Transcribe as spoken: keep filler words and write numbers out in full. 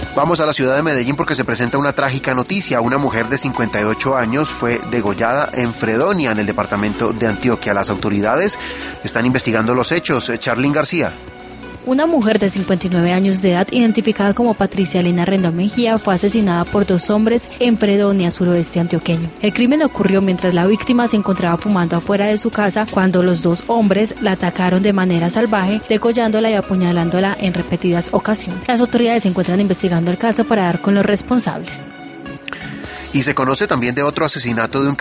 Vamos a la ciudad de Medellín porque se presenta una trágica noticia. Una mujer de cincuenta y ocho años fue degollada en Fredonia, en el departamento de Antioquia. Las autoridades están investigando los hechos. Charlín García. Una mujer de cincuenta y nueve años de edad, identificada como Patricia Elena Rendón Mejía, fue asesinada por dos hombres en Fredonia, suroeste antioqueño. El crimen ocurrió mientras la víctima se encontraba fumando afuera de su casa cuando los dos hombres la atacaron de manera salvaje, degollándola y apuñalándola en repetidas ocasiones. Las autoridades se encuentran investigando el caso para dar con los responsables. Y se conoce también de otro asesinato de un